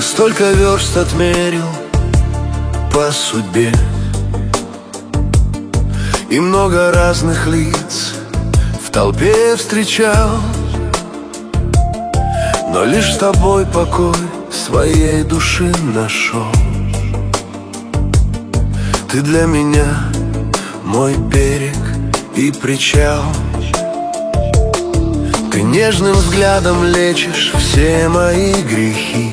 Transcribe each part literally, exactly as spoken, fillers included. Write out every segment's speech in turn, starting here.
Столько верст отмерил по судьбе, и много разных лиц в толпе встречал, но лишь с тобой покой своей души нашел. Ты для меня мой берег и причал. Ты нежным взглядом лечишь все мои грехи,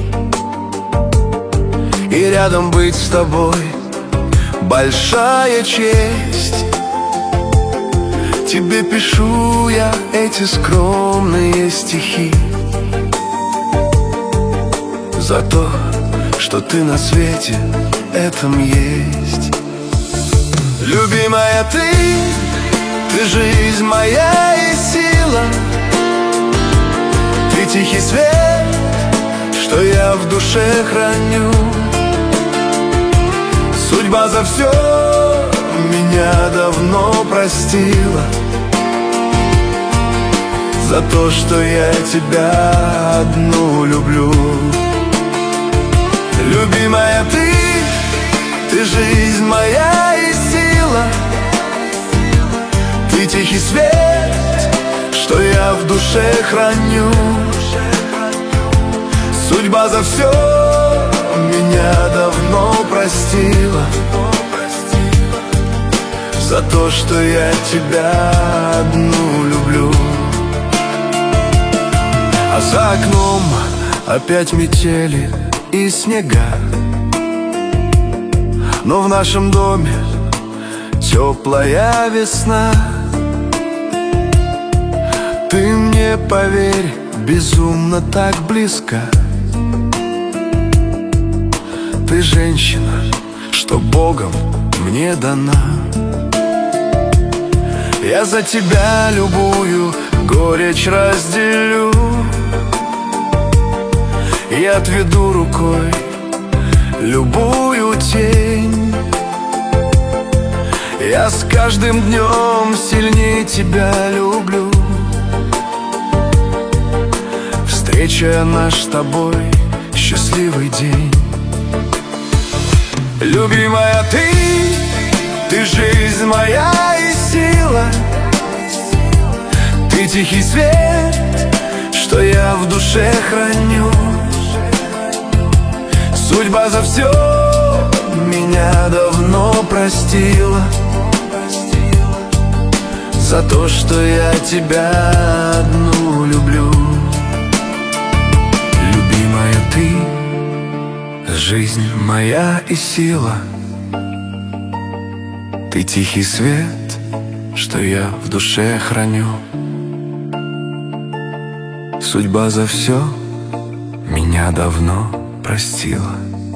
и рядом быть с тобой большая честь. Тебе пишу я эти скромные стихи за то, что ты на свете этом есть. Любимая, ты, ты жизнь моя и сила. Ты тихий свет, что я в душе храню. Судьба за все меня давно простила, за то, что я тебя одну люблю. Любимая, ты, ты жизнь моя и сила. Ты тихий свет, что я в душе храню. Судьба за все меня давно простила, за то, что я тебя одну люблю. А за окном опять метели и снега, но в нашем доме теплая весна. Ты мне, поверь, безумно так близка. Ты женщина, что Богом мне дана. Я за тебя любую горечь разделю и отведу рукой любую тень. Я с каждым днем сильнее тебя люблю. Встреча наш с тобой счастливый день. Любимая, ты, ты жизнь моя и сила. Ты тихий свет, что я в душе храню. Судьба за все меня давно простила, за то, что я тебя одну люблю. Любимая, ты, жизнь моя и сила. Ты тихий свет, что я в душе храню. Судьба за все меня давно простила,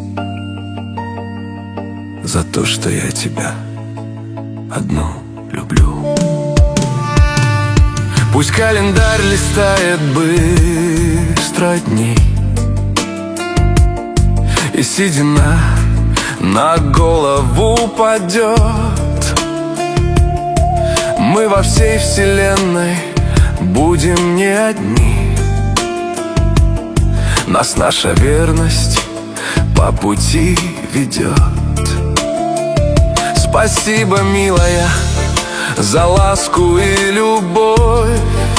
за то, что я тебя одну люблю. Пусть календарь листает быстро дней, и седина на голову падет. Мы во всей вселенной будем не одни. Нас наша верность по пути ведет. Спасибо, милая, за ласку и любовь,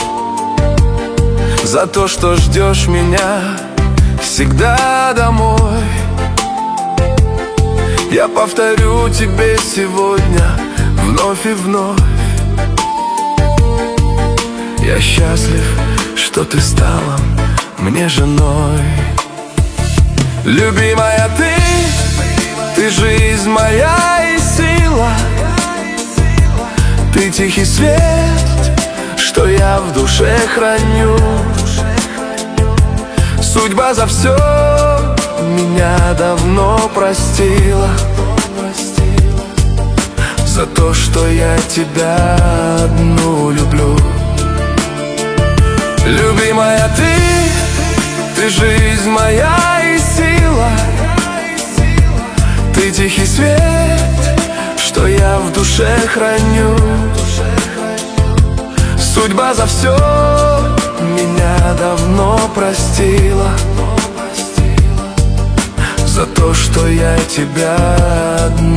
за то, что ждешь меня всегда домой. Я повторю тебе сегодня вновь и вновь: я счастлив, что ты стала мне женой. Любимая, ты, ты жизнь моя и сила. Ты тихий свет, что я в душе храню. Судьба за все меня давно простила, за то, что я тебя одну люблю. Любимая, ты, ты жизнь моя и сила. Ты тихий свет, что я в душе храню. Судьба за все меня давно простила, за то, что я тебя одну